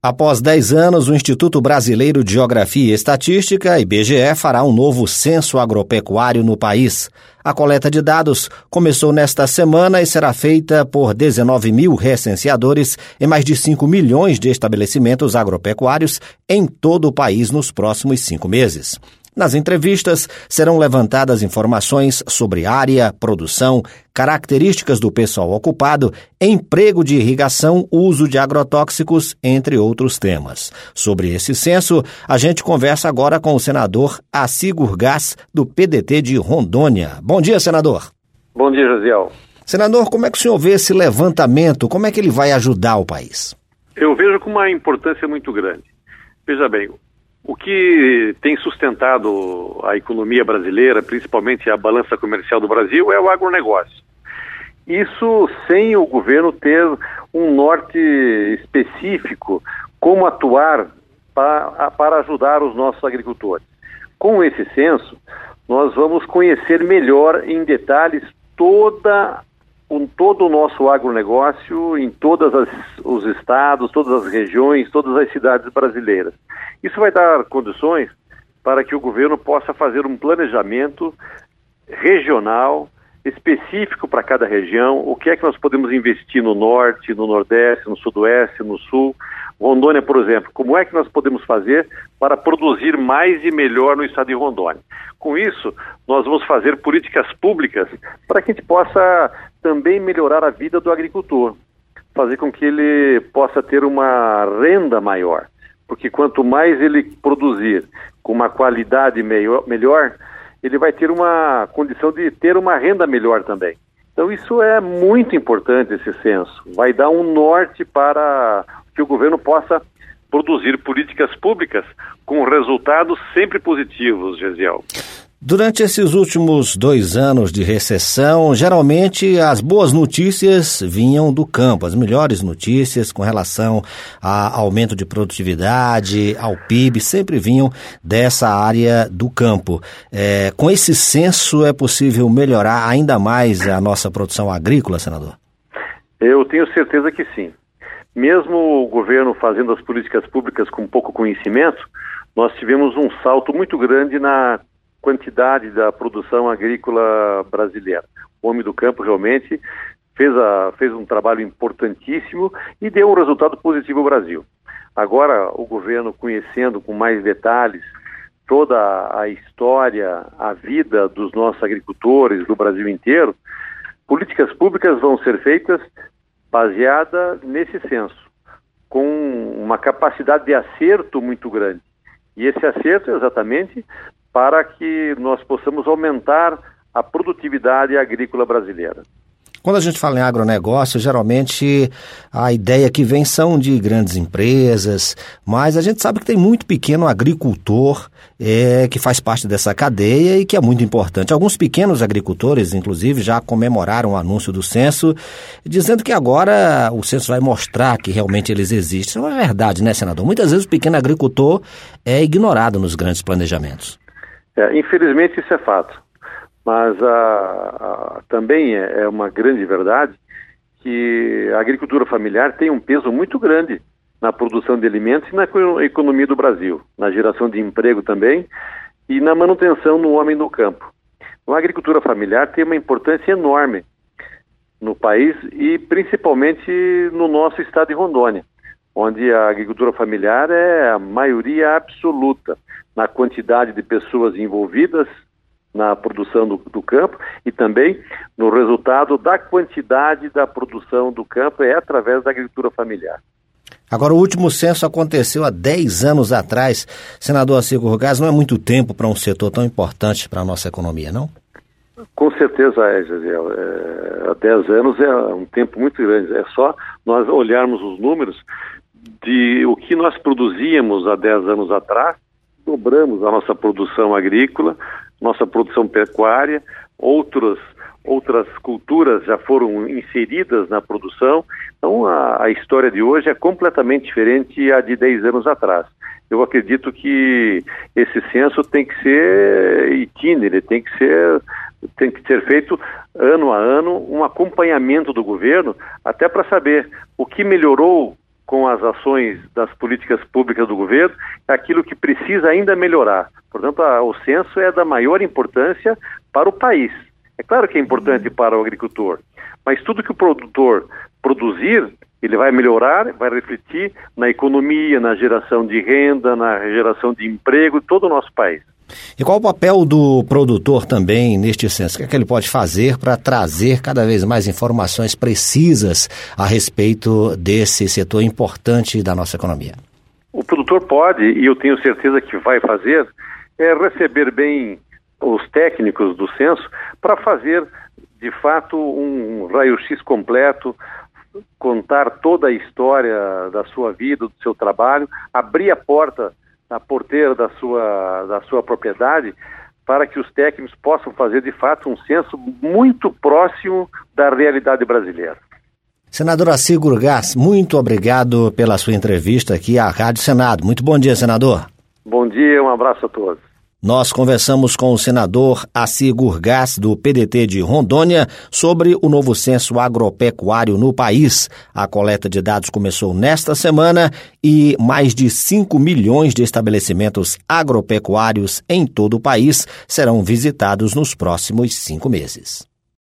Após 10 anos, o Instituto Brasileiro de Geografia e Estatística, IBGE, fará um novo censo agropecuário no país. A coleta de dados começou nesta semana e será feita por 19 mil recenseadores em mais de 5 milhões de estabelecimentos agropecuários em todo o país nos próximos 5 meses. Nas entrevistas, serão levantadas informações sobre área, produção, características do pessoal ocupado, emprego de irrigação, uso de agrotóxicos, entre outros temas. Sobre esse censo, a gente conversa agora com o senador Acigur Gás, do PDT de Rondônia. Bom dia, senador. Bom dia, Josiel. Senador, como é que o senhor vê esse levantamento? Como é que ele vai ajudar o país? Eu vejo com uma importância muito grande. Veja bem, o que tem sustentado a economia brasileira, principalmente a balança comercial do Brasil, é o agronegócio. Isso sem o governo ter um norte específico, como atuar para ajudar os nossos agricultores. Com esse censo, nós vamos conhecer melhor em detalhes todo o nosso agronegócio em todos os estados, todas as regiões, todas as cidades brasileiras. Isso vai dar condições para que o governo possa fazer um planejamento regional, específico para cada região, o que é que nós podemos investir no norte, no nordeste, no sudoeste, no sul. Rondônia, por exemplo, como é que nós podemos fazer para produzir mais e melhor no estado de Rondônia? Com isso, nós vamos fazer políticas públicas para que a gente possa também melhorar a vida do agricultor, fazer com que ele possa ter uma renda maior, porque quanto mais ele produzir com uma qualidade melhor, ele vai ter uma condição de ter uma renda melhor também. Então isso é muito importante, esse censo. Vai dar um norte para que o governo possa produzir políticas públicas com resultados sempre positivos, Gesiel. Durante esses últimos 2 anos de recessão, geralmente as boas notícias vinham do campo, as melhores notícias com relação a aumento de produtividade, ao PIB, sempre vinham dessa área do campo. Com esse censo é possível melhorar ainda mais a nossa produção agrícola, senador? Eu tenho certeza que sim. Mesmo o governo fazendo as políticas públicas com pouco conhecimento, nós tivemos um salto muito grande na quantidade da produção agrícola brasileira. O homem do campo realmente fez um trabalho importantíssimo e deu um resultado positivo ao Brasil. Agora, o governo, conhecendo com mais detalhes toda a história, a vida dos nossos agricultores do Brasil inteiro, políticas públicas vão ser feitas baseada nesse censo, com uma capacidade de acerto muito grande. E esse acerto é exatamente para que nós possamos aumentar a produtividade agrícola brasileira. Quando a gente fala em agronegócio, geralmente a ideia que vem são de grandes empresas, mas a gente sabe que tem muito pequeno agricultor que faz parte dessa cadeia e que é muito importante. Alguns pequenos agricultores, inclusive, já comemoraram o anúncio do censo, dizendo que agora o censo vai mostrar que realmente eles existem. Isso não é verdade, né, senador? Muitas vezes o pequeno agricultor é ignorado nos grandes planejamentos. Infelizmente isso é fato, mas também é uma grande verdade que a agricultura familiar tem um peso muito grande na produção de alimentos e na economia do Brasil, na geração de emprego também e na manutenção no homem do campo. A agricultura familiar tem uma importância enorme no país e principalmente no nosso estado de Rondônia, onde a agricultura familiar é a maioria absoluta na quantidade de pessoas envolvidas na produção do campo e também no resultado da quantidade da produção do campo é através da agricultura familiar. Agora, o último censo aconteceu há 10 anos atrás. Senador Acigur Gás, não é muito tempo para um setor tão importante para a nossa economia, não? Com certeza é, Gisele. Há 10 anos é um tempo muito grande. É só nós olharmos os números de o que nós produzíamos há 10 anos atrás, dobramos a nossa produção agrícola, nossa produção pecuária, outras culturas já foram inseridas na produção. Então a história de hoje é completamente diferente à de 10 anos atrás. Eu acredito que esse censo tem que ser itinerante, tem que ser feito ano a ano um acompanhamento do governo, até para saber o que melhorou com as ações das políticas públicas do governo, aquilo que precisa ainda melhorar. Portanto, o censo é da maior importância para o país. É claro que é importante para o agricultor, mas tudo que o produtor produzir, ele vai melhorar, vai refletir na economia, na geração de renda, na geração de emprego de todo o nosso país. E qual o papel do produtor também neste censo? O que ele pode fazer para trazer cada vez mais informações precisas a respeito desse setor importante da nossa economia? O produtor pode, e eu tenho certeza que vai fazer, receber bem os técnicos do censo para fazer, de fato, um raio-x completo, contar toda a história da sua vida, do seu trabalho, abrir a porteira da sua propriedade, para que os técnicos possam fazer, de fato, um censo muito próximo da realidade brasileira. Senador Assi Gurgás, muito obrigado pela sua entrevista aqui à Rádio Senado. Muito bom dia, senador. Bom dia, um abraço a todos. Nós conversamos com o senador Assi Gurgás, do PDT de Rondônia, sobre o novo censo agropecuário no país. A coleta de dados começou nesta semana e mais de 5 milhões de estabelecimentos agropecuários em todo o país serão visitados nos próximos 5 meses.